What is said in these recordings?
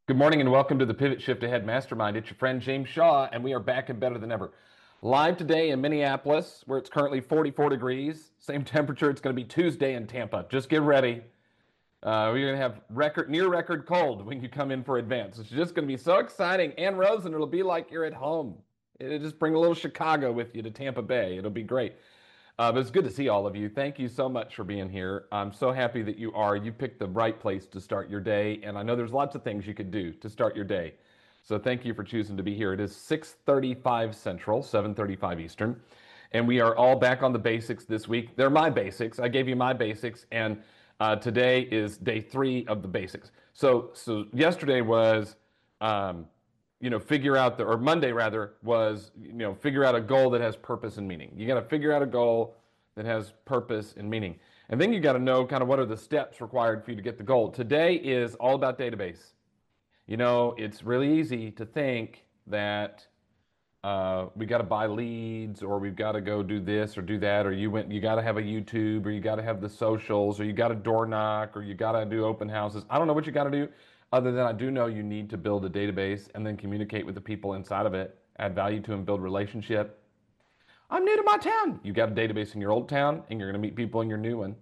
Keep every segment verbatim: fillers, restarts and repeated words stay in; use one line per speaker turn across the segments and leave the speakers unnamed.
Good morning and welcome to the Pivot Shift Ahead Mastermind. It's your friend James Shaw, and we are back and better than ever. Live today in Minneapolis, where it's currently forty-four degrees. Same temperature. It's going to be Tuesday in Tampa. Just get ready. Uh, we're going to have record, near record cold when you come in for advance. It's just going to be so exciting. Ann Rosen, it'll be like you're at home. It'll just bring a little Chicago with you to Tampa Bay. It'll be great. Uh, but it's good to see all of you. Thank you so much for being here. I'm so happy that you are. You picked the right place to start your day, and I know there's lots of things you could do to start your day. So thank you for choosing to be here. It is six thirty-five Central, seven thirty-five Eastern, and we are all back on the basics this week. They're my basics. I gave you my basics, and uh, today is day three of the basics. So, so yesterday was um, you know, figure out the, or Monday rather, was, you know, figure out a goal that has purpose and meaning. You got to figure out a goal that has purpose and meaning. And then you got to know kind of what are the steps required for you to get the goal. Today is all about database. You know, it's really easy to think that uh, we got to buy leads, or we've got to go do this or do that, or you went, you got to have a YouTube, or you got to have the socials, or you got to door knock, or you got to do open houses. I don't know what you got to do, other than I do know you need to build a database and then communicate with the people inside of it, add value to them, build relationship. I'm new to my town. You got a database in your old town, and you're going to meet people in your new one.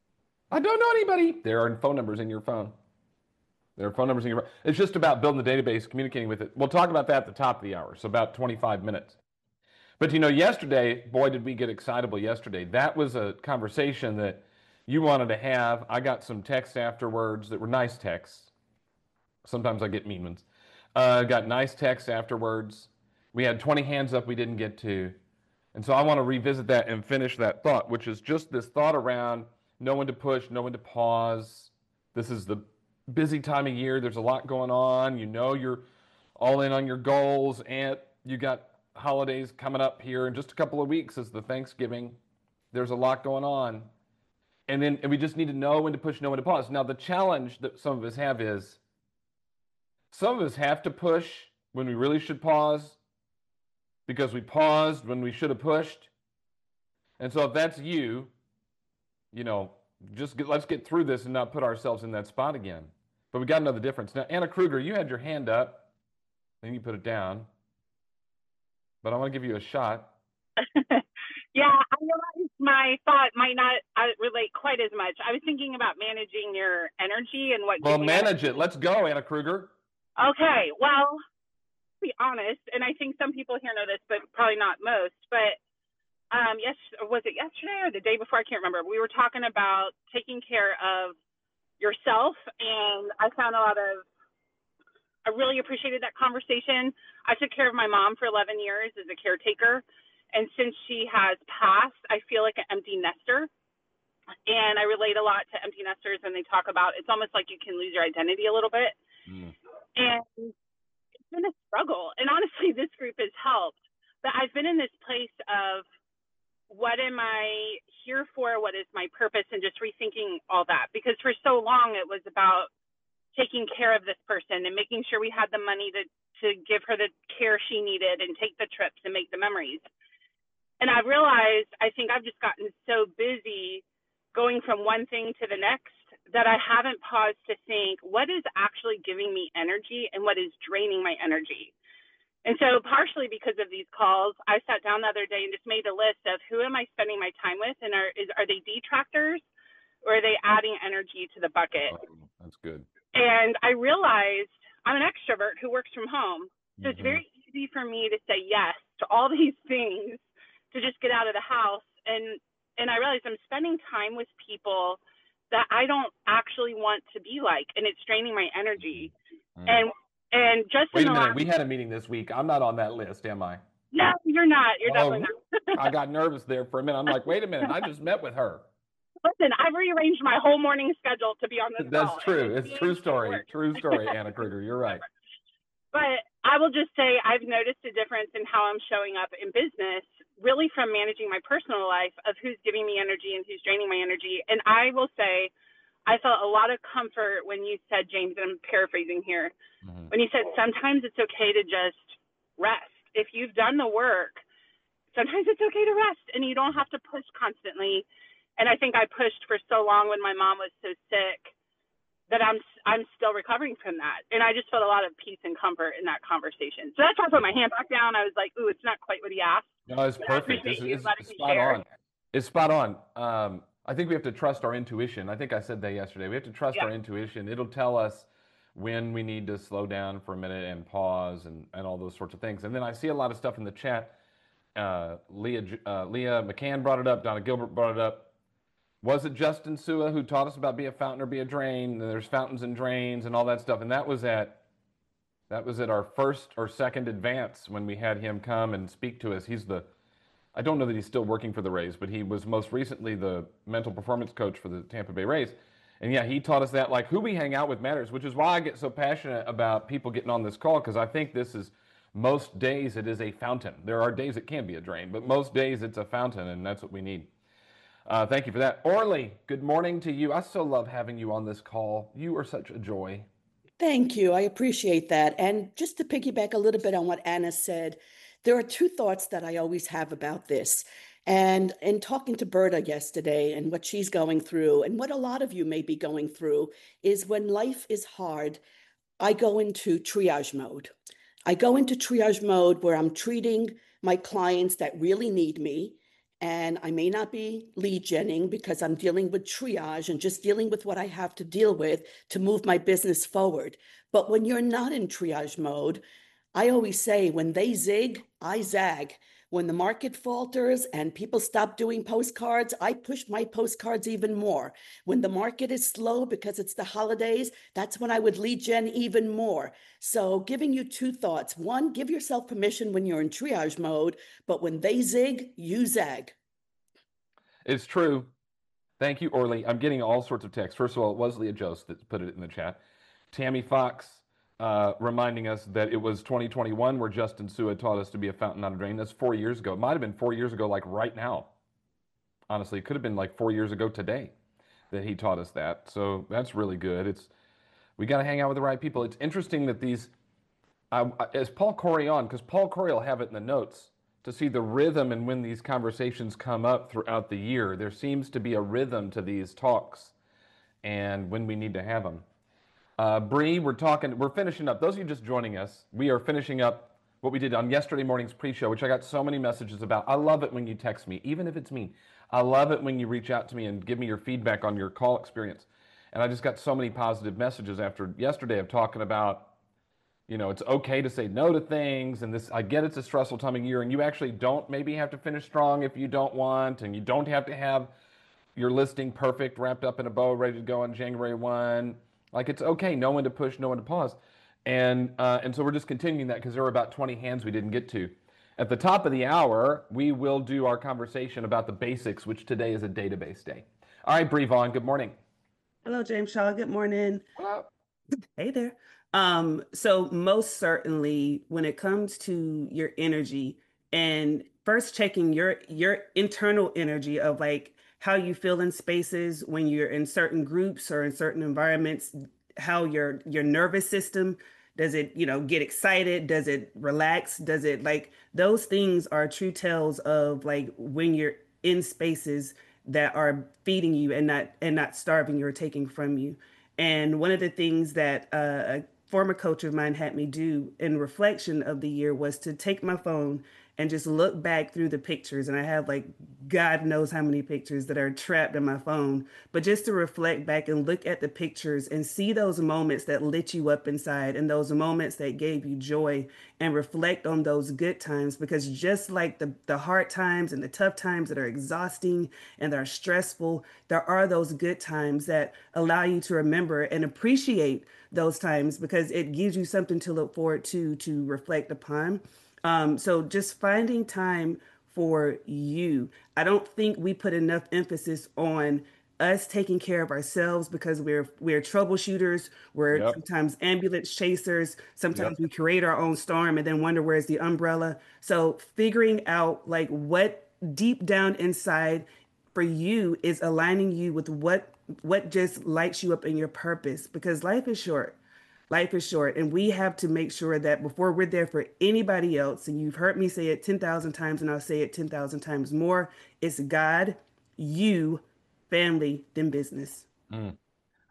I don't know anybody. There are phone numbers in your phone. There are phone numbers in your phone. It's just about building the database, communicating with it. We'll talk about that at the top of the hour, so about twenty-five minutes. But you know, yesterday, boy, did we get excitable yesterday. That was a conversation that you wanted to have. I got some texts afterwards that were nice texts. Sometimes I get mean ones. Uh, got nice texts afterwards. We had twenty hands up we didn't get to. And so I want to revisit that and finish that thought, which is just this thought around know when to push, know when to pause. This is the busy time of year. There's a lot going on. You know you're all in on your goals, and you got holidays coming up here in just a couple of weeks is the Thanksgiving. There's a lot going on. And then and we just need to know when to push, know when to pause. Now, the challenge that some of us have is some of us have to push when we really should pause because we paused when we should have pushed. And so if that's you, you know, just get, let's get through this and not put ourselves in that spot again. But we got to know the difference. Now, Anna Kruger, you had your hand up, then you put it down. But I want to give you a shot.
Yeah, I realize my thought might not uh, relate quite as much. I was thinking about managing your energy and what.
Well, manage it. Let's go, Anna Kruger.
Okay, well, to be honest, and I think some people here know this, but probably not most, but um, yes, was it yesterday or the day before? I can't remember. We were talking about taking care of yourself, and I found a lot of, I really appreciated that conversation. I took care of my mom for eleven years as a caretaker, and since she has passed, I feel like an empty nester. And I relate a lot to empty nesters when they talk about, it's almost like you can lose your identity a little bit. Mm. And it's been a struggle. And honestly, this group has helped. But I've been in this place of what am I here for? What is my purpose? And just rethinking all that. Because for so long, it was about taking care of this person and making sure we had the money to, to give her the care she needed and take the trips and make the memories. And I realized, I think I've just gotten so busy going from one thing to the next that I haven't paused to think, what is actually giving me energy and what is draining my energy? And so partially because of these calls, I sat down the other day and just made a list of who am I spending my time with, and are is, are they detractors or are they adding energy to the bucket?
Oh, that's good.
And I realized I'm an extrovert who works from home. So mm-hmm. It's very easy for me to say yes to all these things, to just get out of the house. And and I realized I'm spending time with people that I don't actually want to be like, and it's draining my energy. Mm. And and just
wait
in
a
the
minute,
last...
we had a meeting this week. I'm not on that list, am I?
No, you're not. You're
oh,
definitely not.
I got nervous there for a minute. I'm like, wait a minute, I just met with her.
Listen, I've rearranged my whole morning schedule to be on this
That's
call.
That's true. It's true story. True story, Anna Kruger. You're right.
But I will just say I've noticed a difference in how I'm showing up in business, really from managing my personal life of who's giving me energy and who's draining my energy. And I will say I felt a lot of comfort when you said, James, and I'm paraphrasing here, mm-hmm. when you said sometimes it's okay to just rest. If you've done the work, sometimes it's okay to rest and you don't have to push constantly. And I think I pushed for so long when my mom was so sick that I'm I'm still recovering from that. And I just felt a lot of peace and comfort in that conversation. So that's why I put my hand back down. I was like, ooh, it's not quite what he asked.
No, it's
But I
perfect. This
appreciate you
is
letting
it's
me
spot
share.
on. It's spot on. Um, I think we have to trust our intuition. I think I said that yesterday. We have to trust
Yeah.
our intuition. It'll tell us when we need to slow down for a minute and pause and, and all those sorts of things. And then I see a lot of stuff in the chat. Uh, Leah uh, Leah McCann brought it up. Donna Gilbert brought it up. Was it Justin Sua who taught us about be a fountain or be a drain? There's fountains and drains and all that stuff. And that was at that was at our first or second advance when we had him come and speak to us. He's the I don't know that he's still working for the Rays, but he was most recently the mental performance coach for the Tampa Bay Rays. And yeah, he taught us that like who we hang out with matters, which is why I get so passionate about people getting on this call, because I think this is most days it is a fountain. There are days it can be a drain, but most days it's a fountain, and that's what we need. Uh, thank you for that. Orly, good morning to you. I so love having you on this call. You are such a joy.
Thank you. I appreciate that. And just to piggyback a little bit on what Anna said, there are two thoughts that I always have about this. And in talking to Berta yesterday and what she's going through, and what a lot of you may be going through, is when life is hard, I go into triage mode. I go into triage mode where I'm treating my clients that really need me. And I may not be lead genning because I'm dealing with triage and just dealing with what I have to deal with to move my business forward. But when you're not in triage mode, I always say when they zig, I zag. When the market falters and people stop doing postcards, I push my postcards even more. When the market is slow because it's the holidays, that's when I would lead gen even more. So giving you two thoughts. One, give yourself permission when you're in triage mode, but when they zig, you zag.
It's true. Thank you, Orly. I'm getting all sorts of texts. First of all, it was Leah Jost that put it in the chat. Tammy Fox uh, reminding us that it was twenty twenty-one where Justin Sua taught us to be a fountain, not a drain. That's four years ago. It might have been four years ago, like right now. Honestly, it could have been like four years ago today that he taught us that. So that's really good. It's we got to hang out with the right people. It's interesting that these, uh, as Paul Corey on, because Paul Corey will have it in the notes, to see the rhythm and when these conversations come up throughout the year. There seems to be a rhythm to these talks and when we need to have them. Uh, Bree, we're talking, we're finishing up. Those of you just joining us, we are finishing up what we did on yesterday morning's pre-show, which I got so many messages about. I love it when you text me, even if it's mean. I love it when you reach out to me and give me your feedback on your call experience. And I just got so many positive messages after yesterday of talking about, you know, it's okay to say no to things, and this, I get it's a stressful time of year, and you actually don't maybe have to finish strong if you don't want, and you don't have to have your listing perfect, wrapped up in a bow, ready to go on January first. Like, it's okay, know when to push, know when to pause. And, uh, and so we're just continuing that because there were about twenty hands we didn't get to. At the top of the hour, we will do our conversation about the basics, which today is a database day. All right, Bree Vaughn, good morning.
Hello, James Shaw. Good morning.
Hello.
Hey there. Um, so most certainly when it comes to your energy and first checking your your internal energy of like how you feel in spaces when you're in certain groups or in certain environments, how your your nervous system, does it, you know, get excited? Does it relax? Does it like those things are true tells of like when you're in spaces that are feeding you and not and not starving you or taking from you. And one of the things that uh, a former coach of mine had me do in reflection of the year was to take my phone and just look back through the pictures. And I have like God knows how many pictures that are trapped in my phone, but just to reflect back and look at the pictures and see those moments that lit you up inside and those moments that gave you joy and reflect on those good times. Because just like the, the hard times and the tough times that are exhausting and that are stressful, there are those good times that allow you to remember and appreciate those times because it gives you something to look forward to, to reflect upon. Um, so just finding time for you. I don't think we put enough emphasis on us taking care of ourselves because we're we're troubleshooters. We're
Yep.
sometimes ambulance chasers. Sometimes
Yep.
we create our own storm and then wonder where's the umbrella. So figuring out like what deep down inside for you is aligning you with what what just lights you up in your purpose because life is short. Life is short, and we have to make sure that before we're there for anybody else, and you've heard me say it ten thousand times, and I'll say it ten thousand times more, it's God, you, family, then business.
Mm.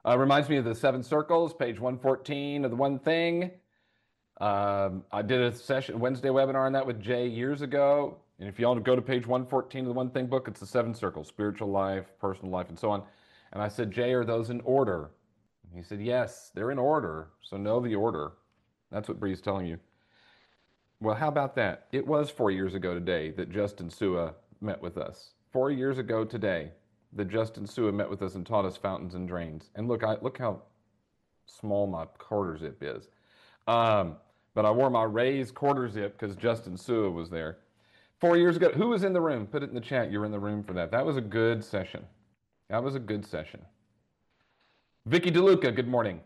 Uh, reminds me of the Seven Circles, page one fourteen of the One Thing. Um, I did a session, Wednesday webinar on that with Jay years ago. And if you all go to page one fourteen of the One Thing book, it's the Seven Circles, spiritual life, personal life, and so on. And I said, Jay, are those in order? And he said, yes, they're in order. So know the order. That's what Bree's telling you. Well, how about that? It was four years ago today that Justin Sua met with us. Four years ago today that Justin Sua met with us and taught us fountains and drains. And look, I look how small my quarter zip is. Um, but I wore my raised quarter zip because Justin Sua was there. Four years ago, who was in the room? Put it in the chat. You're in the room for that. That was a good session. That was a good session. Vicky DeLuca, good morning.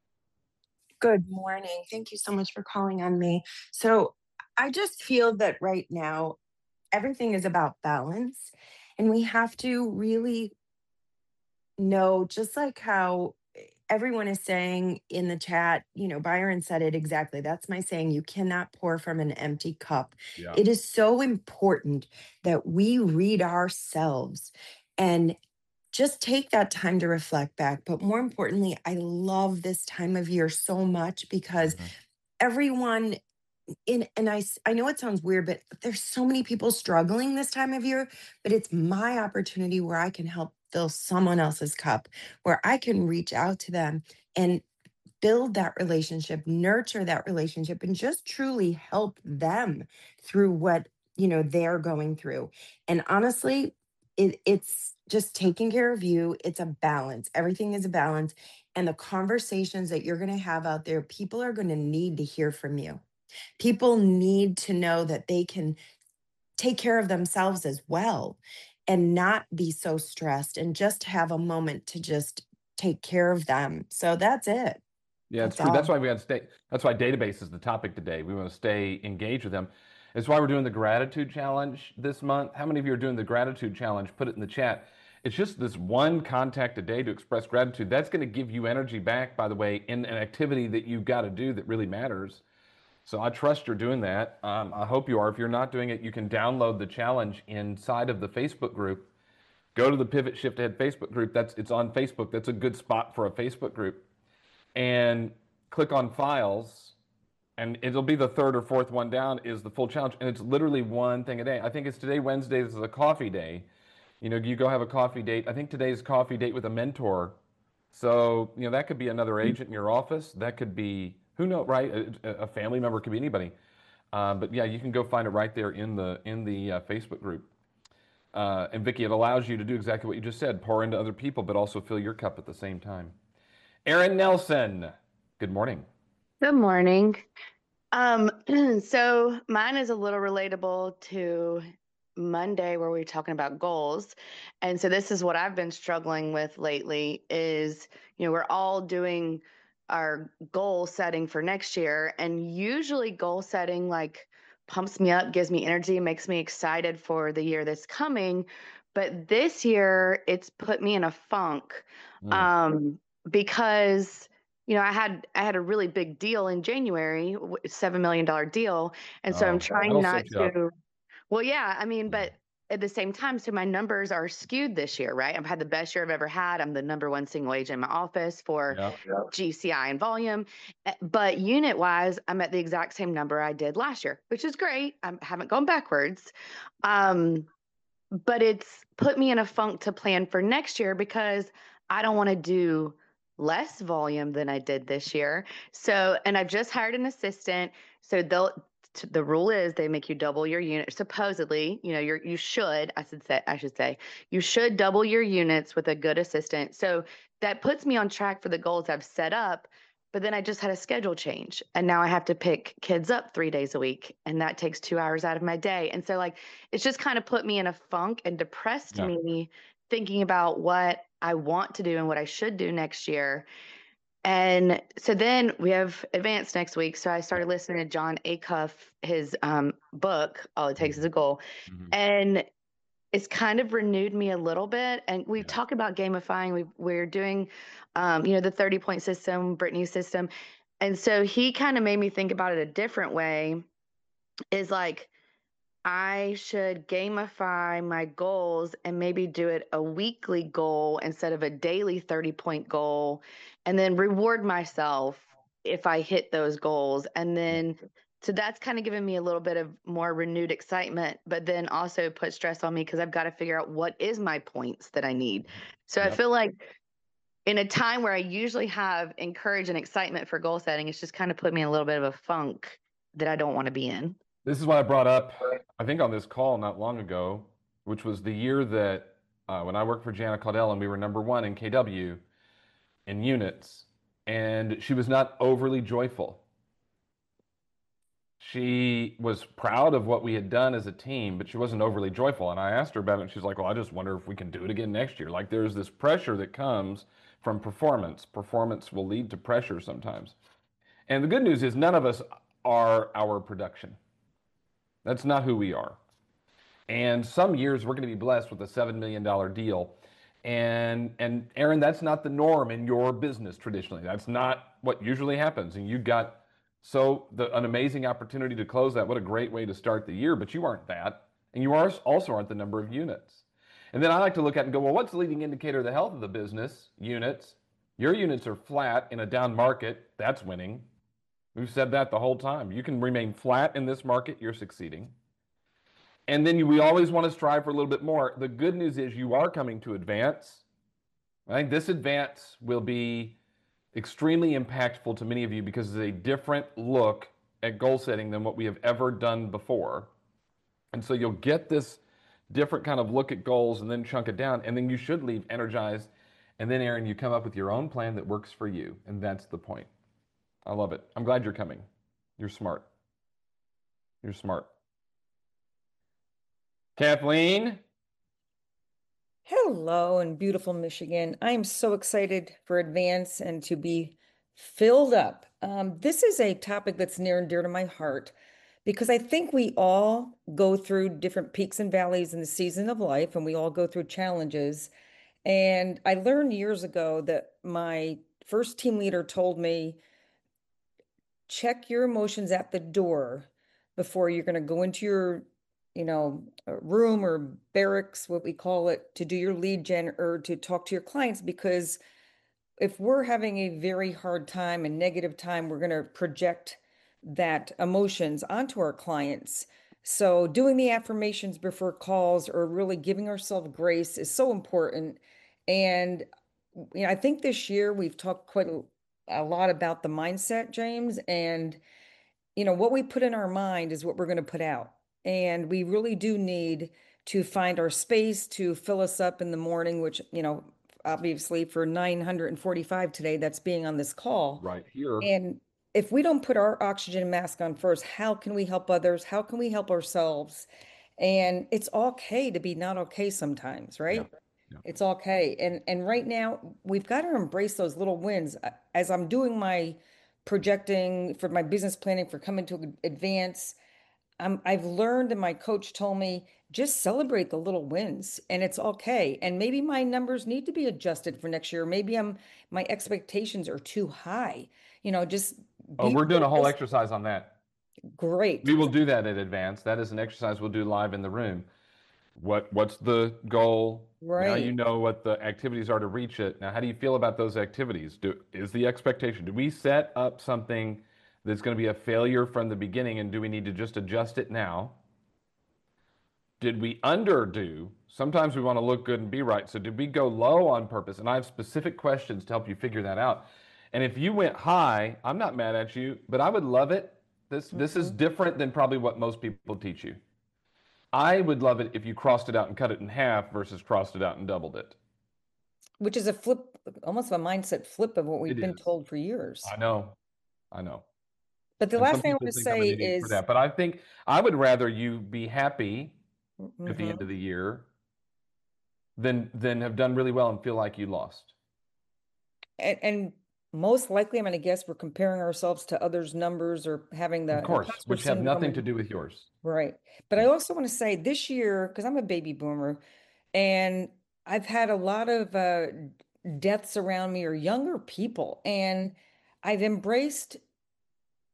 Good morning. Thank you so much for calling on me. So I just feel that right now, everything is about balance. And we have to really know, just like how everyone is saying in the chat, you know, Byron said it exactly. That's my saying. You cannot pour from an empty cup.
Yeah.
It is so important that we read ourselves and just take that time to reflect back. But more importantly, I love this time of year so much because
Mhm.
everyone in, and I, s- I know it sounds weird, but there's so many people struggling this time of year, but it's my opportunity where I can help fill someone else's cup, where I can reach out to them and build that relationship, nurture that relationship, and just truly help them through what, you know, they're going through. And honestly, it, it's just taking care of you. It's a balance. Everything is a balance. And the conversations that you're going to have out there, people are going to need to hear from you. People need to know that they can take care of themselves as well and not be so stressed and just have a moment to just take care of them. So that's it.
Yeah, it's
That's
true. That's
all.
why we got to stay. That's why database is the topic today. We want to stay engaged with them. It's why we're doing the gratitude challenge this month. How many of you are doing the gratitude challenge? Put it in the chat. It's just this one contact a day to express gratitude. That's going to give you energy back, by the way, in an activity that you've got to do that really matters. So I trust you're doing that. Um, I hope you are. If you're not doing it, you can download the challenge inside of the Facebook group. Go to the Pivot Shift Ahead Facebook group. That's it's on Facebook. That's a good spot for a Facebook group. And click on files, and it'll be the third or fourth one down is the full challenge, and it's literally one thing a day. I think it's today, Wednesday. This is a coffee day. You know, you go have a coffee date. I think today's coffee date with a mentor. So you know that could be another agent in your office. That could be who knows, right? A, a family member, could be anybody. Um, but yeah, you can go find it right there in the in the uh, Facebook group. Uh, and Vicky, it allows you to do exactly what you just said: pour into other people, but also fill your cup at the same time. Aaron Nelson, good morning.
Good morning. Um, so mine is a little relatable to Monday where we were talking about goals. And so this is what I've been struggling with lately is, you know, we're all doing our goal setting for next year. And usually goal setting like pumps me up, gives me energy, makes me excited for the year that's coming. But this year it's put me in a funk.
Mm.
Um, because you know, I had I had a really big deal in January, w- seven million dollar deal, and so I'm
Oh,
trying
that'll
not
set you up.
to. Well, yeah, I mean, but at the same time, so my numbers are skewed this year, right? I've had the best year I've ever had. I'm the number one single agent in my office for
Yeah.
G C I and volume, Eh, but unit wise, I'm at the exact same number I did last year, which is great. I haven't gone backwards. Um, but it's put me in a funk to plan for next year because I don't want to do less volume than I did this year. So, and I've just hired an assistant. So they'll, t- the rule is they make you double your unit. Supposedly, you know, you're, you should, I should say, I should say, you should double your units with a good assistant. So that puts me on track for the goals I've set up. But then I just had a schedule change and now I have to pick kids up three days a week. And that takes two hours out of my day. And so like, it's just kind of put me in a funk and depressed
Yeah.
me thinking about what I want to do and what I should do next year. And so then we have advanced next week. So I started listening to John Acuff, his um, book, All It Takes Is a Goal.
Mhm.
And it's kind of renewed me a little bit. And we've
Yeah.
talked about gamifying. We, we're doing, um, you know, the thirty point system, Brittany's system. And so he kind of made me think about it a different way is like, I should gamify my goals and maybe do it a weekly goal instead of a daily thirty point goal, and then reward myself if I hit those goals. And then, so that's kind of given me a little bit of more renewed excitement, but then also put stress on me because I've got to figure out what is my points that I need. So I
Yep.
feel like in a time where I usually have encourage and excitement for goal setting, it's just kind of put me in a little bit of a funk that I don't want to be in.
This is what I brought up, I think, on this call not long ago, which was the year that uh, when I worked for Jana Caudell and we were number one in K W in units, and she was not overly joyful. She was proud of what we had done as a team, but she wasn't overly joyful. And I asked her about it, and she's like, well, I just wonder if we can do it again next year. Like there's this pressure that comes from performance. Performance will lead to pressure sometimes. And the good news is none of us are our production. That's not who we are. And some years we're going to be blessed with a seven million dollar deal. And and Aaron, that's not the norm in your business traditionally. That's not what usually happens. And you got so the, an amazing opportunity to close that. What a great way to start the year. But you aren't that. And you are also aren't the number of units. And then I like to look at and go, well, what's the leading indicator of the health of the business? Units. Your units are flat in a down market. That's winning. We've said that the whole time. You can remain flat in this market, you're succeeding. And then you, we always want to strive for a little bit more. The good news is you are coming to advance. I think this advance will be extremely impactful to many of you because it's a different look at goal setting than what we have ever done before. And so you'll get this different kind of look at goals and then chunk it down. And then you should leave energized. And then, Aaron, you come up with your own plan that works for you. And that's the point. I love it. I'm glad you're coming. You're smart. You're smart. Kathleen?
Hello in beautiful Michigan. I am so excited for Advance and to be filled up. Um, this is a topic that's near and dear to my heart because I think we all go through different peaks and valleys in the season of life, and we all go through challenges. And I learned years ago that my first team leader told me, check your emotions at the door before you're going to go into your you know, room or barracks, what we call it, to do your lead gen or to talk to your clients. Because if we're having a very hard time and negative time, we're going to project that emotions onto our clients. So doing the affirmations before calls or really giving ourselves grace is so important. And you know, I think this year we've talked quite a, a lot about the mindset, James, and you know, what we put in our mind is what we're going to put out. And we really do need to find our space to fill us up in the morning, which, you know, obviously for nine hundred forty-five today, that's being on this call.
Right here.
And if we don't put our oxygen mask on first, how can we help others? How can we help ourselves? And it's okay to be not okay sometimes, right?
Yeah. Yeah.
It's okay. And and right now we've got to embrace those little wins. As I'm doing my projecting for my business planning for coming to Advance, I'm, I've learned, and my coach told me, just celebrate the little wins and it's okay. And maybe my numbers need to be adjusted for next year. Maybe I'm my expectations are too high. You know, just
Oh,
be
we're doing a whole
focused.
exercise on that.
Great.
We will do that at Advance. That is an exercise we'll do live in the room. What what's the goal? Now you
Right.
know what the activities are to reach it. Now, how do you feel about those activities? Do, is the expectation, do we set up something that's going to be a failure from the beginning, and do we need to just adjust it now? Did we underdo? Sometimes we want to look good and be right. So did we go low on purpose? And I have specific questions to help you figure that out. And if you went high, I'm not mad at you, but I would love it. This this is
Mhm.
different than probably what most people teach you. I would love it if you crossed it out and cut it in half versus crossed it out and doubled it.
Which is a flip, almost a mindset flip of what we've
It
been
is.
told for years.
I know. I know.
But the
And some
last thing I
people
want to
think I'm an
say
idiot for
is,
that. But I think I would rather you be happy at the
mhm.
end of the year than than have done really well and feel like you lost.
and, and most likely, I'm going to guess we're comparing ourselves to others' numbers or having the
Of course,
imposter
which have
syndrome.
nothing to
and-
do with yours.
Right. But I
Yeah.
also want to say this year, because I'm a baby boomer, and I've had a lot of uh, deaths around me or younger people, and I've embraced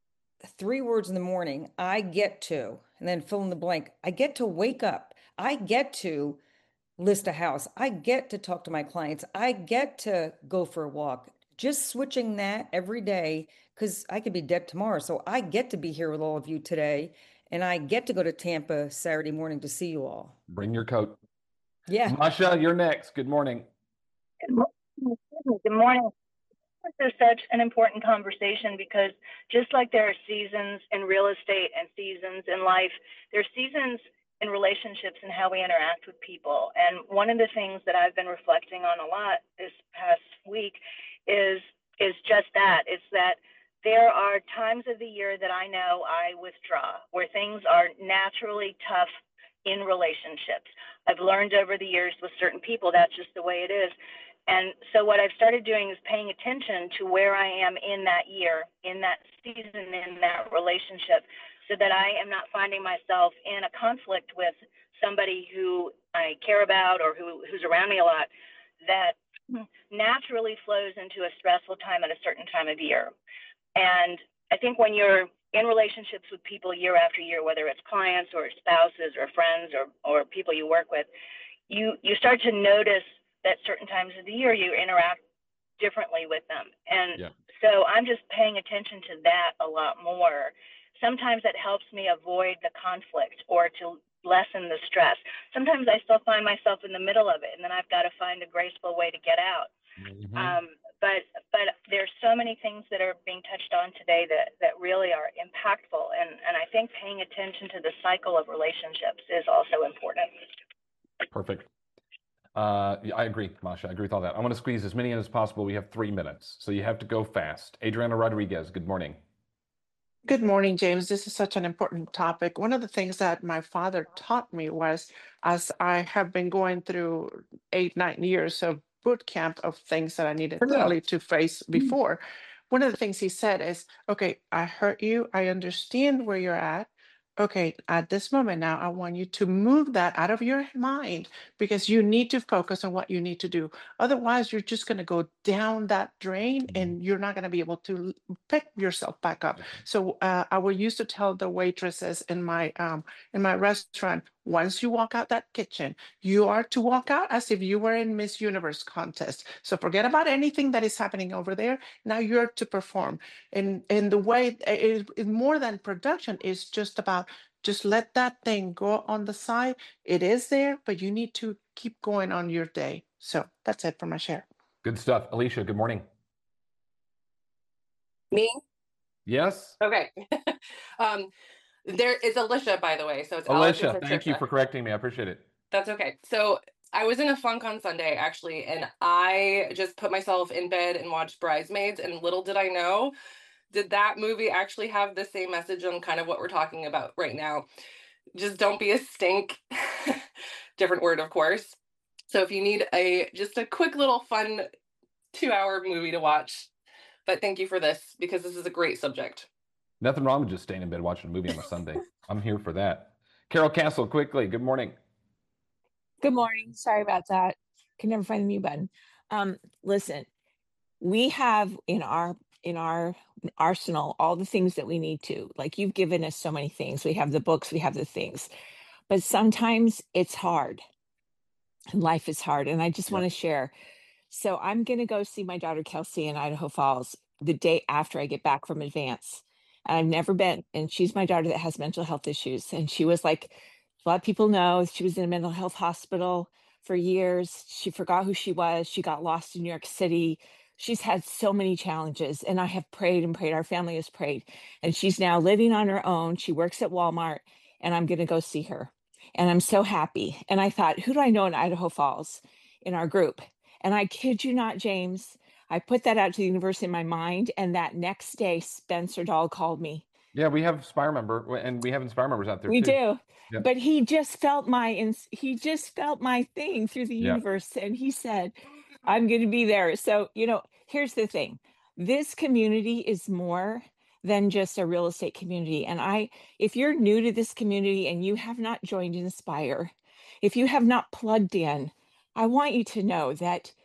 three words in the morning. I get to, and then fill in the blank. I get to wake up. I get to list a house. I get to talk to my clients. I get to go for a walk. Just switching that every day, because I could be dead tomorrow. So I get to be here with all of you today. And I get to go to Tampa Saturday morning to see you all.
Bring your coat.
Yeah.
Masha, you're next. Good morning.
Good morning. This is such an important conversation because just like there are seasons in real estate and seasons in life, there are seasons in relationships and how we interact with people. And one of the things that I've been reflecting on a lot this past week is is just that. It's that there are times of the year that I know I withdraw, where things are naturally tough in relationships. I've learned over the years with certain people, that's just the way it is. And so what I've started doing is paying attention to where I am in that year, in that season, in that relationship, so that I am not finding myself in a conflict with somebody who I care about or who, who's around me a lot, that naturally flows into a stressful time at a certain time of year. And I think when you're in relationships with people year after year, whether it's clients or spouses or friends or, or people you work with, you, you start to notice that certain times of the year you interact differently with them. And yeah. So I'm just paying attention to that a lot more. Sometimes that helps me avoid the conflict or to lessen the stress. Sometimes I still find myself in the middle of it, and then I've got to find a graceful way to get out. Mm-hmm. Um, but but there's so many things that are being touched on today that, that really are impactful. And, and I think paying attention to the cycle of relationships is also important.
Perfect. Uh, I agree, Masha. I agree with all that. I want to squeeze as many in as possible. We have three minutes, so you have to go fast. Adriana Rodriguez, good morning.
Good morning, James. This is such an important topic. One of the things that my father taught me was, as I have been going through eight, nine years of boot camp of things that I needed really to face before, one of the things he said is, okay, I heard you. I understand where you're at. Okay, at this moment now, I want you to move that out of your mind because you need to focus on what you need to do. Otherwise, you're just going to go down that drain and you're not going to be able to pick yourself back up. So uh, I will used to tell the waitresses in my um, in my restaurant, once you walk out that kitchen, you are to walk out as if you were in Miss Universe contest. So forget about anything that is happening over there. Now you're to perform. And, and the way it is more than production is just about just let that thing go on the side. It is there, but you need to keep going on your day. So that's it for my share.
Good stuff. Alicia, good morning.
Me?
Yes.
Okay. um, there is Alicia, by the way. So it's
Alicia.
Alex
Thank you for correcting me. I appreciate it.
That's okay. So I was in a funk on Sunday, actually, and I just put myself in bed and watched Bridesmaids, and little did I know, did that movie actually have the same message on kind of what we're talking about right now? Just don't be a stink. Different word, of course. So if you need a just a quick little fun two-hour movie to watch, but thank you for this because this is a great subject.
Nothing wrong with just staying in bed watching a movie on a Sunday. I'm here for that. Carol Castle, quickly. Good morning.
Good morning. Sorry about that. Can never find the mute button. Um, listen, we have in our in our arsenal all the things that we need to. Like you've given us so many things. We have the books, we have the things, but sometimes it's hard. And life is hard. And I just yeah. want to share. So I'm going to go see my daughter Kelsey in Idaho Falls the day after I get back from Advance. And I've never been. And she's my daughter that has mental health issues. And she was like, a lot of people know she was in a mental health hospital for years. She forgot who she was. She got lost in New York City. She's had so many challenges. And I have prayed and prayed. Our family has prayed. And she's now living on her own. She works at Walmart. And I'm going to go see her. And I'm so happy. And I thought, who do I know in Idaho Falls in our group? And I kid you not, James, I put that out to the universe in my mind. And that next day, Spencer Dahl called me.
Yeah, we have Spire member, and we have Inspire members out there
we
too.
We do. Yep. But he just felt my, he just felt my thing through the universe. Yeah. And he said, I'm going to be there. So, you know, here's the thing. This community is more than just a real estate community. And I, if you're new to this community and you have not joined Inspire, if you have not plugged in, I want you to know that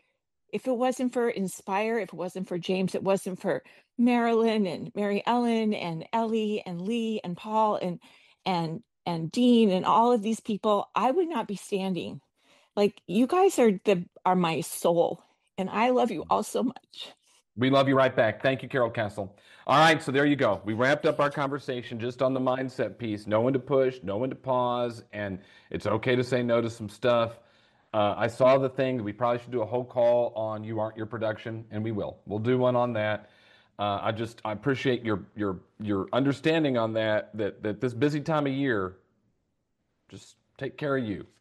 if it wasn't for Inspire, if it wasn't for James, it wasn't for Marilyn and Mary Ellen and Ellie and Lee and Paul and and and Dean and all of these people, I would not be standing. Like, you guys are the are my soul, and I love you all so much.
We love you right back. Thank you, Carol Castle. All right, so there you go. We wrapped up our conversation just on the mindset piece. Know when to push, know when to pause, and it's okay to say no to some stuff. Uh, I saw the thing that we probably should do a whole call on You Aren't Your Production, and we will. We'll do one on that. Uh, I just I appreciate your your your understanding on that, that that this busy time of year, just take care of you.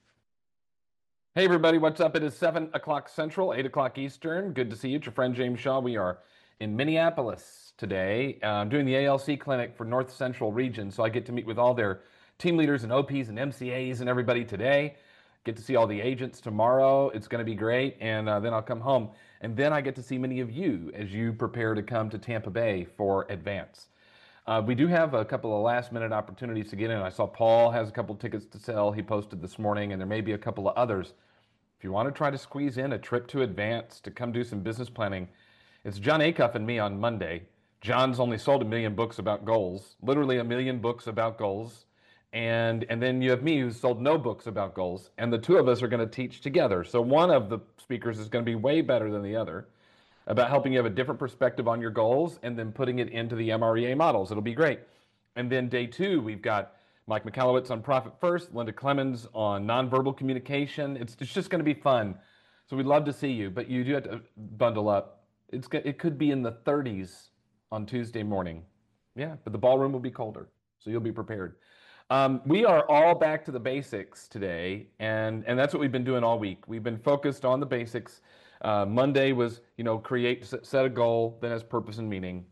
Hey everybody, what's up? It is seven o'clock Central, eight o'clock Eastern. Good to see you. It's your friend James Shaw. We are in Minneapolis today. Uh, I'm doing the A L C clinic for North Central region, so I get to meet with all their team leaders and O Ps and M C As and everybody today. Get to see all the agents tomorrow. It's going to be great, and uh, then I'll come home. And then I get to see many of you as you prepare to come to Tampa Bay for Advance. Uh, we do have a couple of last-minute opportunities to get in. I saw Paul has a couple tickets to sell. He posted this morning, and there may be a couple of others. If you want to try to squeeze in a trip to Advance to come do some business planning, it's John Acuff and me on Monday. John's only sold a million books about goals, literally a million books about goals. And, and then you have me who's sold no books about goals, and the two of us are going to teach together. So one of the speakers is going to be way better than the other about helping you have a different perspective on your goals and then putting it into the M R E A models. It'll be great. And then day two, we've got Mike Michalowicz on Profit First, Linda Clemens on nonverbal communication. It's, it's just going to be fun. So we'd love to see you, but you do have to bundle up. It's It could be in the thirties on Tuesday morning. Yeah, but the ballroom will be colder, so you'll be prepared. Um, we are all back to the basics today, and, and that's what we've been doing all week. We've been focused on the basics. Uh, Monday was, you know, create, set a goal, then has purpose and meaning.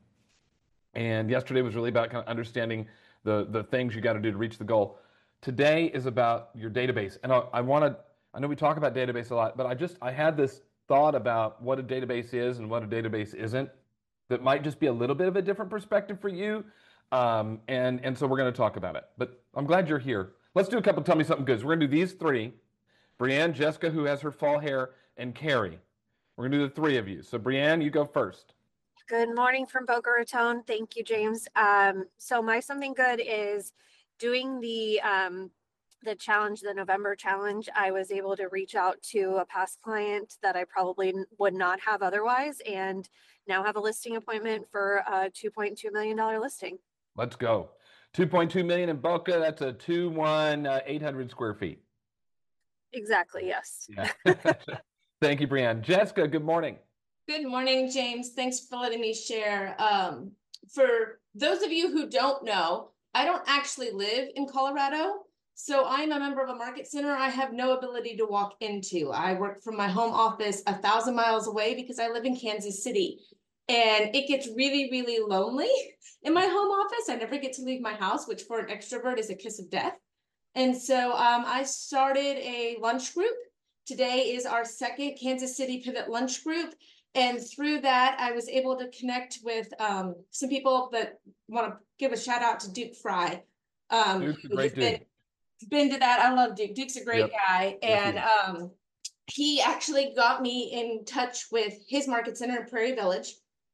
And yesterday was really about kind of understanding the, the things you got to do to reach the goal. Today is about your database. And I, I want to, I know we talk about database a lot, but I just, I had this thought about what a database is and what a database isn't that might just be a little bit of a different perspective for you. Um, and, and so we're going to talk about it. But I'm glad you're here. Let's do a couple Tell Me Something Goods. We're going to do these three. Brianne, Jessica, who has her fall hair, and Carrie. We're going to do the three of you. So Brianne, you go first.
Good morning from Boca Raton. Thank you, James. Um, so my something good is doing the um, the challenge, the November challenge. I was able to reach out to a past client that I probably would not have otherwise, and now have a listing appointment for a two point two million dollars listing.
Let's go. two point two million in Boca. That's a two one uh, eight hundred square feet.
Exactly. Yes.
Yeah. Thank you, Brianne. Jessica, good morning.
Good morning, James. Thanks for letting me share. Um, for those of you who don't know, I don't actually live in Colorado. So I'm a member of a market center I have no ability to walk into. I work from my home office a thousand miles away because I live in Kansas City. And it gets really, really lonely in my home office. I never get to leave my house, which for an extrovert is a kiss of death. And so um, I started a lunch group. Today is our second Kansas City Pivot Lunch Group. And through that, I was able to connect with um, some people that want to give a shout out to Duke Fry. Um,
Duke's a great
been,
dude.
been to that. I love Duke. Duke's a great
Yep.
guy.
Yes,
And
he is.
um, he actually got me in touch with his market center in Prairie Village.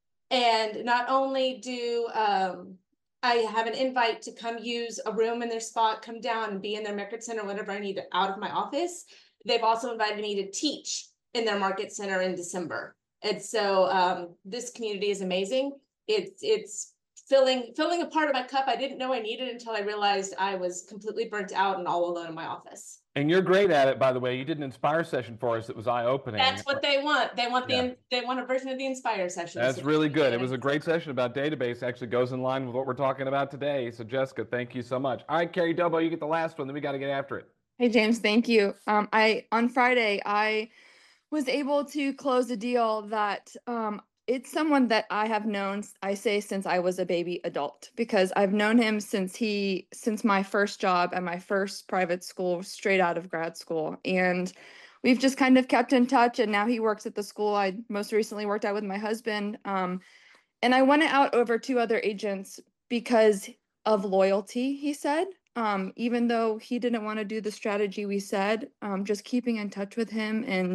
And not only do um, I have an invite to come use a room in their spot, come down and be in their market center whenever I need out of my office, they've also invited me to teach in their market center in December. And so um, this community is amazing. It's it's filling filling a part of my cup I didn't know I needed until I realized I was completely burnt out and all alone in my office.
And you're great at it, by the way. You did an Inspire session for us that was eye-opening.
That's what they want. They want the
Yeah.
they want a version of the Inspire session.
That's
So-
really good. It was a great session about database. Actually goes in line with what we're talking about today. So Jessica, thank you so much. All right, Carrie Dobo, you get the last one. Then we got to get after it.
Hey James, thank you. Um, I on Friday I was able to close a deal that um, it's someone that I have known, I say since I was a baby adult, because I've known him since he since my first job at my first private school, straight out of grad school, and we've just kind of kept in touch. And now he works at the school I most recently worked at with my husband. Um, and I went out over two other agents because of loyalty, he said. Um, even though he didn't want to do the strategy we said, um, just keeping in touch with him and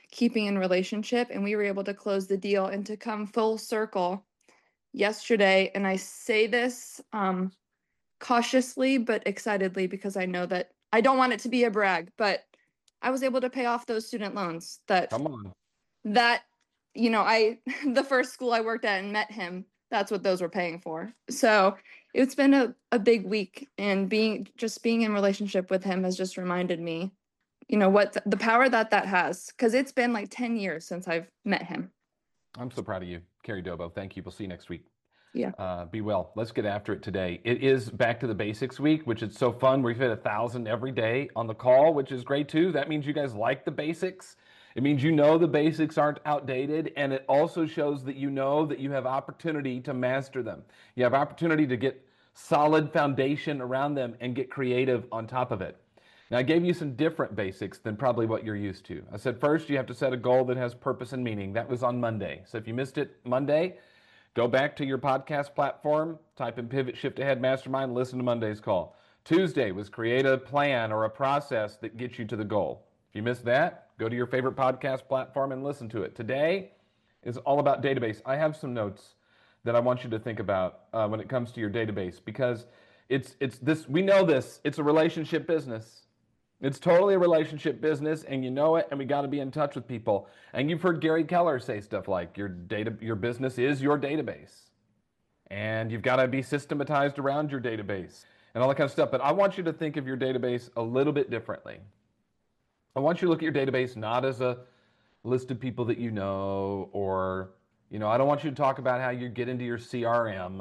keeping in relationship, and we were able to close the deal and to come full circle yesterday. And I say this um, cautiously but excitedly because I know that I don't want it to be a brag, but I was able to pay off those student loans that
Come on.
that you know I the first school I worked at and met him, that's what those were paying for. So it's been a, a big week, and being just being in relationship with him has just reminded me, you know, what th- the power that that has, because it's been like ten years since I've met him.
I'm so proud of you, Carrie Dobo. Thank you. We'll see you next week.
Yeah.
Uh, be well. Let's get after it today. It is Back to the Basics week, which is so fun. We've hit a thousand every day on the call, which is great too. That means you guys like the basics. It means you know the basics aren't outdated, and it also shows that you know that you have opportunity to master them. You have opportunity to get solid foundation around them and get creative on top of it. Now, I gave you some different basics than probably what you're used to. I said first you have to set a goal that has purpose and meaning. That was on Monday. So if you missed it Monday, go back to your podcast platform, type in Pivot Shift Ahead Mastermind, listen to Monday's call. Tuesday was create a plan or a process that gets you to the goal. If you missed that, go to your favorite podcast platform and listen to it. Today is all about database. I have some notes that I want you to think about uh, when it comes to your database, because it's it's this. We know this. It's a relationship business. It's totally a relationship business, and you know it, and we got to be in touch with people. And you've heard Gary Keller say stuff like your data, your business is your database. And you've got to be systematized around your database and all that kind of stuff. But I want you to think of your database a little bit differently. I want you to look at your database not as a list of people that you know, or, you know, I don't want you to talk about how you get into your C R M.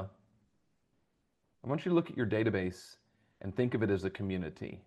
I want you to look at your database and think of it as a community.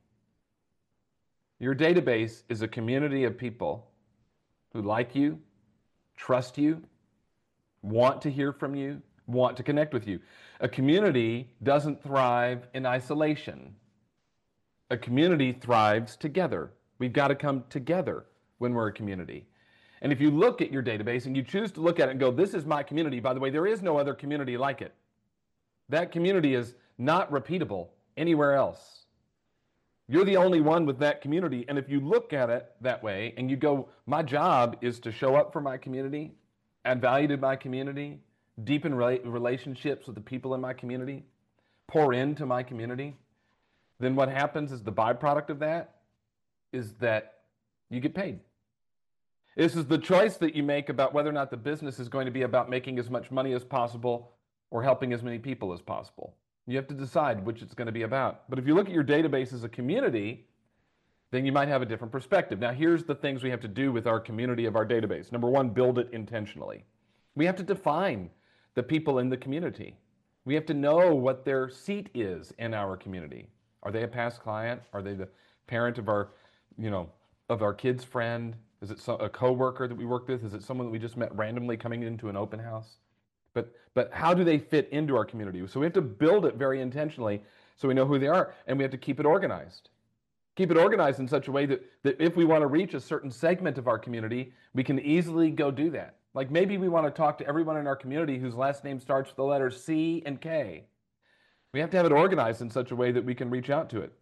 Your database is a community of people who like you, trust you, want to hear from you, want to connect with you. A community doesn't thrive in isolation. A community thrives together. We've got to come together when we're a community. And if you look at your database and you choose to look at it and go, this is my community, by the way, there is no other community like it. That community is not repeatable anywhere else. You're the only one with that community. And if you look at it that way and you go, my job is to show up for my community, add value to my community, deepen rela- relationships with the people in my community, pour into my community, then what happens is the byproduct of that is that you get paid. This is the choice that you make about whether or not the business is going to be about making as much money as possible or helping as many people as possible. You have to decide which it's going to be about. But if you look at your database as a community, then you might have a different perspective. Now, here's the things we have to do with our community of our database. Number one, build it intentionally. We have to define the people in the community. We have to know what their seat is in our community. Are they a past client? Are they the parent of our, you know, of our kid's friend? Is it a coworker that we worked with? Is it someone that we just met randomly coming into an open house? But but how do they fit into our community? So we have to build it very intentionally so we know who they are, and we have to keep it organized. Keep it organized in such a way that, that if we want to reach a certain segment of our community, we can easily go do that. Like maybe we want to talk to everyone in our community whose last name starts with the letters C and K. We have to have it organized in such a way that we can reach out to it.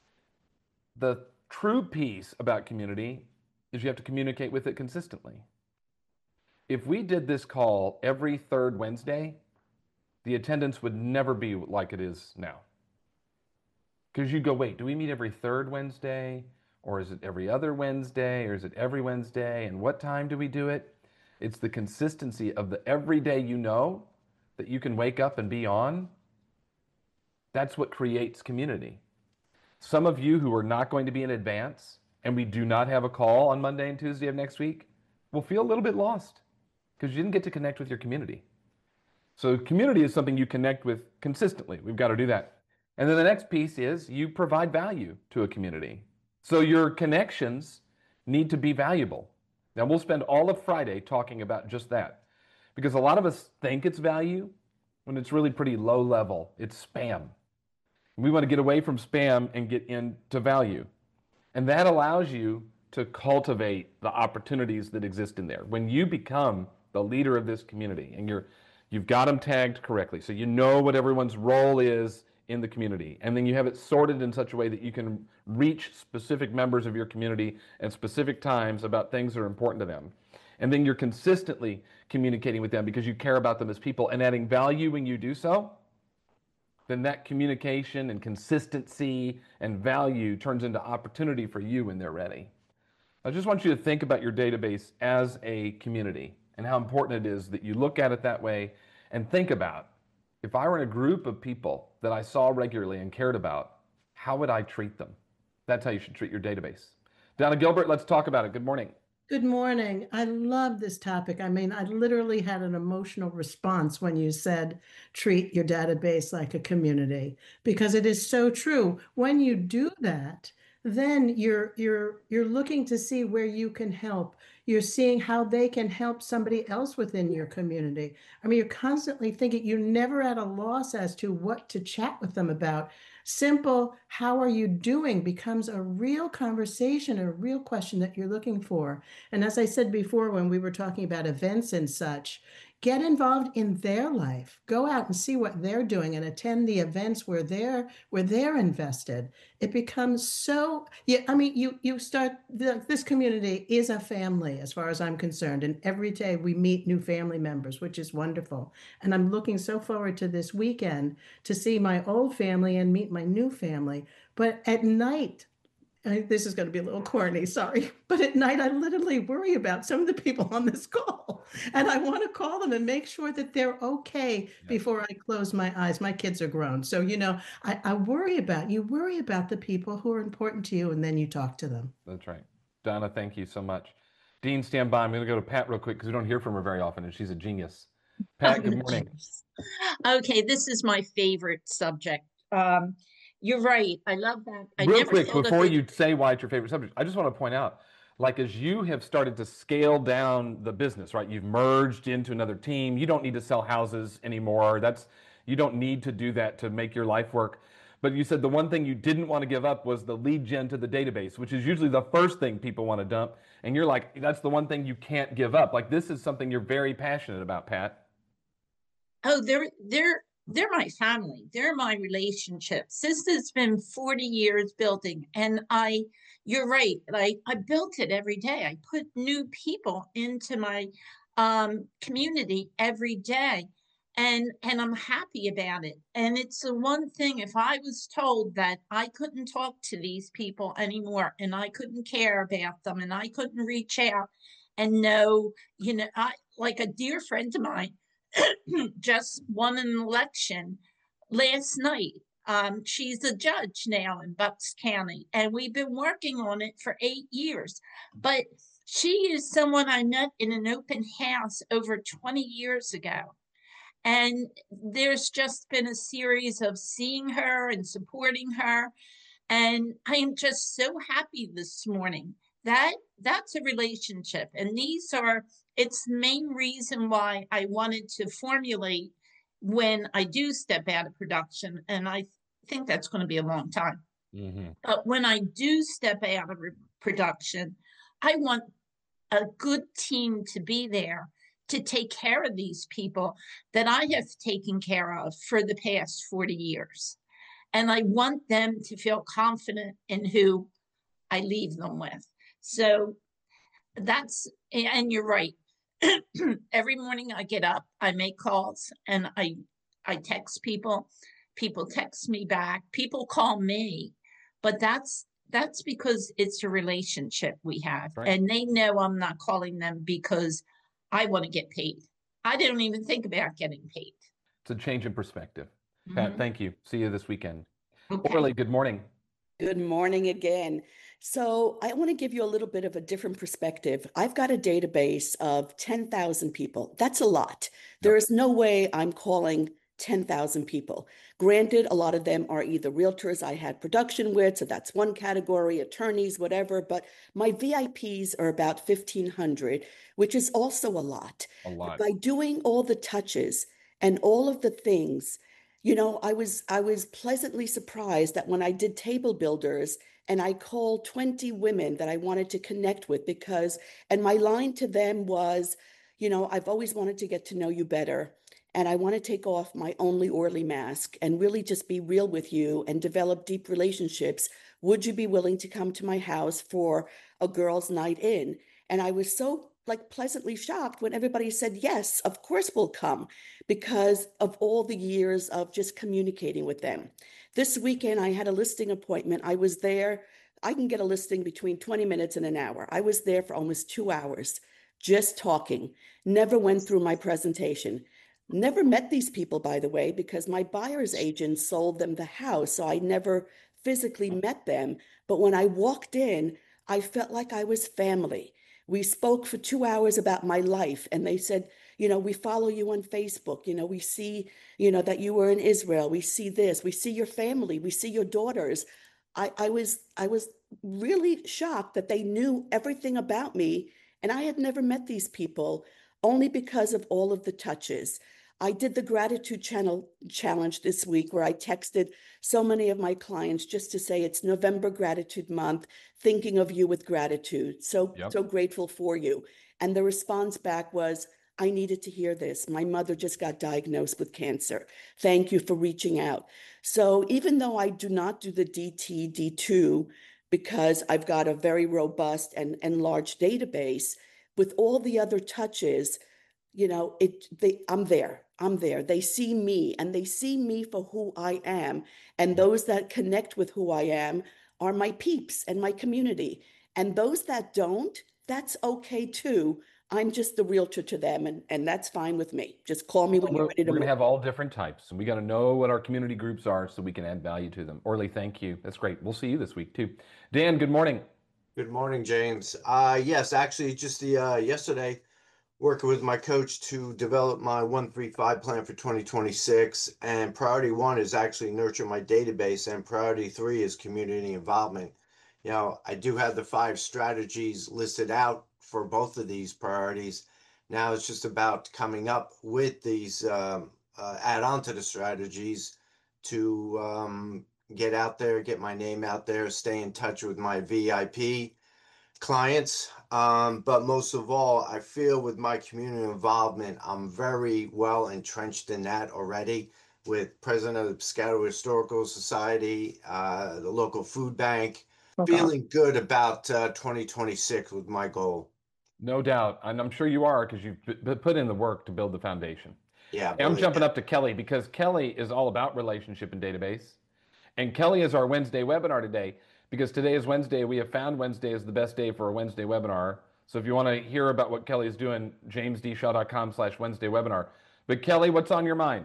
The true piece about community is you have to communicate with it consistently. If we did this call every third Wednesday, the attendance would never be like it is now. Because you go, wait, do we meet every third Wednesday? Or is it every other Wednesday? Or is it every Wednesday? And what time do we do it? It's the consistency of the everyday you know that you can wake up and be on. That's what creates community. Some of you who are not going to be in advance, and we do not have a call on Monday and Tuesday of next week, will feel a little bit lost because you didn't get to connect with your community. So community is something you connect with consistently. We've got to do that. And then the next piece is you provide value to a community. So your connections need to be valuable. Now we'll spend all of Friday talking about just that, because a lot of us think it's value when it's really pretty low level. It's spam. We want to get away from spam and get into value. And that allows you to cultivate the opportunities that exist in there. When you become the leader of this community and you're, you've got them tagged correctly, so you know what everyone's role is in the community. And then you have it sorted in such a way that you can reach specific members of your community at specific times about things that are important to them. And then you're consistently communicating with them because you care about them as people and adding value when you do so. Then that communication and consistency and value turns into opportunity for you when they're ready. I just want you to think about your database as a community and how important it is that you look at it that way and think about, if I were in a group of people that I saw regularly and cared about, how would I treat them? That's how you should treat your database. Donna Gilbert, let's talk about it. Good morning.
Good morning. I love this topic. I mean, I literally had an emotional response when you said treat your database like a community, because it is so true. When you do that, then you're you're you're looking to see where you can help. You're seeing how they can help somebody else within your community. I mean, you're constantly thinking, you're never at a loss as to what to chat with them about. Simple, how are you doing, becomes a real conversation, a real question that you're looking for. And as I said before, when we were talking about events and such, get involved in their life. Go out and see what they're doing and attend the events where they're where they're invested. It becomes so, yeah, I mean, you you start, the, this community is a family as far as I'm concerned. And every day we meet new family members, which is wonderful. And I'm looking so forward to this weekend to see my old family and meet my new family. But at night, I, this is going to be a little corny, sorry, but at night I literally worry about some of the people on this call, and I want to call them and make sure that they're okay before I close my eyes. My kids are grown, so you know, I, I worry about you worry about the people who are important to you, and then you talk to them.
That's right. Donna, thank you so much. Dean, stand by. I'm going to go to Pat real quick because we don't hear from her very often, and she's a genius. Pat, good morning.
Okay, this is my favorite subject. Um, You're right. I love that. I
Real
never
quick,
thought of
before
it-
you say why it's your favorite subject, I just want to point out, like as you have started to scale down the business, right? You've merged into another team. You don't need to sell houses anymore. That's, you don't need to do that to make your life work. But you said the one thing you didn't want to give up was the lead gen to the database, which is usually the first thing people want to dump. And you're like, that's the one thing you can't give up. Like this is something you're very passionate about, Pat.
Oh, they're they're they're my family. They're my relationships. This has been forty years building, and I, you're right. Like I built it every day. I put new people into my um, community every day, and and I'm happy about it. And it's the one thing. If I was told that I couldn't talk to these people anymore, and I couldn't care about them, and I couldn't reach out and know, you know, I like a dear friend of mine just won an election last night. Um, she's a judge now in Bucks County, and we've been working on it for eight years. But she is someone I met in an open house over twenty years ago. And there's just been a series of seeing her and supporting her. And I am just so happy this morning. That that's a relationship. And these are, it's the main reason why I wanted to formulate when I do step out of production. And I think that's going to be a long time.
Mm-hmm.
But when I do step out of re- production, I want a good team to be there to take care of these people that I have taken care of for the past forty years. And I want them to feel confident in who I leave them with. So that's, and you're right. Every morning I get up, I make calls, and I I text people. People text me back. People call me. But that's that's because it's a relationship we have.
Right.
And they know I'm not calling them because I want to get paid. I don't even think about getting paid.
It's a change in perspective.
Mhm.
Pat, thank you. See you this weekend.
Okay.
Orly, good morning.
Good morning again. So I want to give you a little bit of a different perspective. I've got a database of ten thousand people. That's a lot. There is no way I'm calling ten thousand people. Granted, a lot of them are either realtors I had production with, so that's one category, attorneys, whatever, but my V I Ps are about fifteen hundred, which is also a lot.
A lot.
By doing all the touches and all of the things, you know, I was I was pleasantly surprised that when I did table builders and I called twenty women that I wanted to connect with, because, and my line to them was, you know, I've always wanted to get to know you better. And I want to take off my only Orly mask and really just be real with you and develop deep relationships. Would you be willing to come to my house for a girls' night in? And I was so like pleasantly shocked when everybody said, yes, of course we'll come, because of all the years of just communicating with them. This weekend, I had a listing appointment. I was there. I can get a listing between twenty minutes and an hour. I was there for almost two hours, just talking, never went through my presentation. Never met these people, by the way, because my buyer's agent sold them the house. So I never physically met them. But when I walked in, I felt like I was family. We spoke for two hours about my life, and they said, you know, we follow you on Facebook. You know, we see, you know, that you were in Israel. We see this. We see your family. We see your daughters. I, I was I was really shocked that they knew everything about me, and I had never met these people only because of all of the touches. I did the gratitude channel challenge this week where I texted so many of my clients just to say it's November Gratitude Month, thinking of you with gratitude. So,
Yep.
so grateful for you. And the response back was, I needed to hear this. My mother just got diagnosed with cancer. Thank you for reaching out. So even though I do not do the D T D two because I've got a very robust and, and large database, with all the other touches, you know, it they I'm there. I'm there. They see me and they see me for who I am. And those that connect with who I am are my peeps and my community. And those that don't, that's okay too. I'm just the realtor to them, and, and that's fine with me. Just call me when
We're,
you're ready to
we're going to
move.
have all different types, and we got to know what our community groups are so we can add value to them. Orly, thank you. That's great. We'll see you this week too. Dan, good morning.
Good morning, James. Uh, yes, actually, just the uh, yesterday, working with my coach to develop my one three five plan for twenty twenty-six. And priority one is actually nurture my database, and priority three is community involvement. You know, I do have the five strategies listed out for both of these priorities. Now it's just about coming up with these, um, uh, add on to the strategies to um, get out there, get my name out there, stay in touch with my V I P clients. Um, but most of all, I feel with my community involvement, I'm very well entrenched in that already with president of the Piscataway Historical Society, uh, the local food bank,
Okay.
feeling good about uh, twenty twenty-six with my goal.
No doubt. And I'm sure you are because you've p- put in the work to build the foundation.
Yeah,
Hey, I'm
believe
jumping
it.
up to Kelly because Kelly is all about relationship and database. And Kelly is our Wednesday webinar today because today is Wednesday. We have found Wednesday is the best day for a Wednesday webinar. So if you want to hear about what Kelly is doing, jamesdshaw.com slash Wednesday webinar. But Kelly, what's on your mind?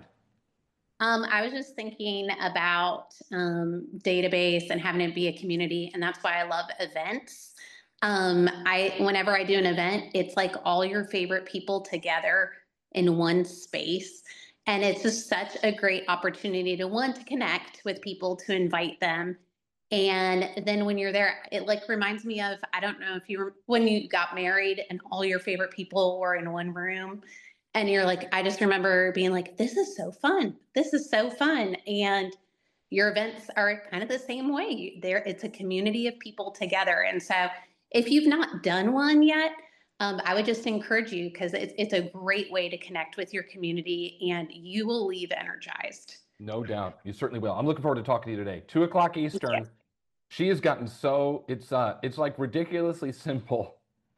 Um, I was just thinking about um, database and having it be a community, and that's why I love events. Um, I whenever I do an event, it's like all your favorite people together in one space, and it's just such a great opportunity to one to connect with people, to invite them, and then when you're there, it like reminds me of I don't know if you were when you got married and all your favorite people were in one room. And you're like, I just remember being like, this is so fun. This is so fun. And your events are kind of the same way. You- There, it's a community of people together. And so if you've not done one yet, um, I would just encourage you because it's, it's a great way to connect with your community and you will leave energized.
No doubt. You certainly will. I'm looking forward to talking to you today. Two o'clock Eastern. She has gotten so, it's uh, it's like ridiculously simple.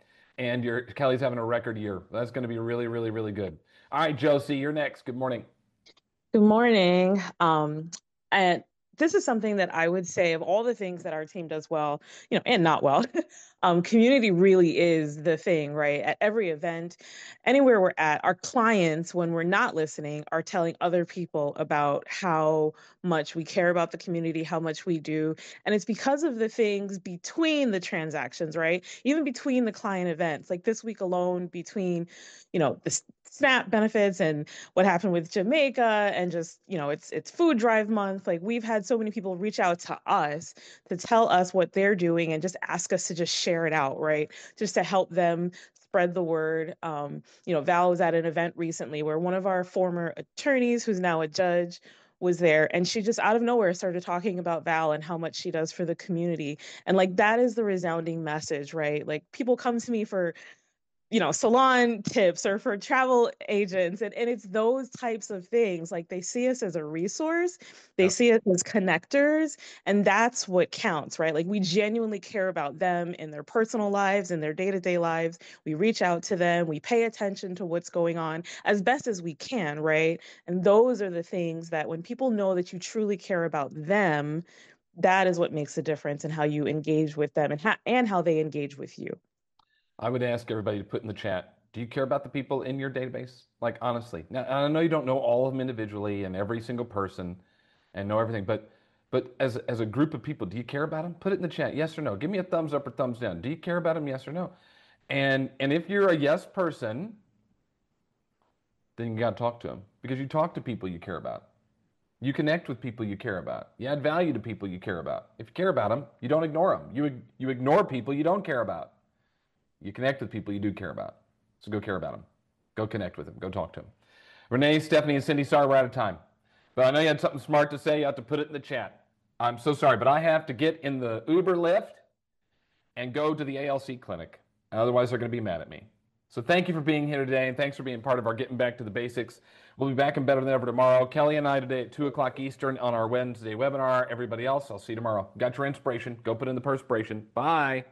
And your Kelly's having a record year. That's going to be really, really, really good. All right, Josie, you're next. Good morning.
Good morning. Um, and this is something that I would say of all the things that our team does well, you know, and not well, um, community really is the thing, right? At every event, anywhere we're at, our clients, when we're not listening, are telling other people about how much we care about the community, how much we do. And it's because of the things between the transactions, right? Even between the client events, like this week alone, between, you know, the SNAP benefits and what happened with Jamaica and just, you know, it's it's food drive month. Like we've had so many people reach out to us to tell us what they're doing and just ask us to just share it out, right? Just to help them spread the word. Um, you know, Val was at an event recently where one of our former attorneys, who's now a judge, was there, and she just out of nowhere started talking about Val and how much she does for the community. And like that is the resounding message, right? Like people come to me for you know, salon tips or for travel agents. And, and it's those types of things. Like they see us as a resource, they
Yep.
see us as connectors, and that's what counts, right? Like we genuinely care about them in their personal lives, in their day-to-day lives. We reach out to them, we pay attention to what's going on as best as we can, right? And those are the things that when people know that you truly care about them, that is what makes a difference in how you engage with them and how, and how they engage with you.
I would ask everybody to put in the chat, do you care about the people in your database? Like, honestly. Now, I know you don't know all of them individually and every single person and know everything, but but as, as a group of people, do you care about them? Put it in the chat, yes or no. Give me a thumbs up or thumbs down. Do you care about them, yes or no? And, and if you're a yes person, then you got to talk to them because you talk to people you care about. You connect with people you care about. You add value to people you care about. If you care about them, you don't ignore them. You, you ignore people you don't care about. You connect with people you do care about. So go care about them. Go connect with them. Go talk to them. Renee, Stephanie, and Cindy, sorry we're out of time. But I know you had something smart to say. You have to put it in the chat. I'm so sorry, but I have to get in the Uber Lyft and go to the A L C clinic. Otherwise, they're going to be mad at me. So thank you for being here today, and thanks for being part of our Getting Back to the Basics. We'll be back and better than ever tomorrow. Kelly and I today at two o'clock Eastern on our Wednesday webinar. Everybody else, I'll see you tomorrow. Got your inspiration. Go put in the perspiration. Bye.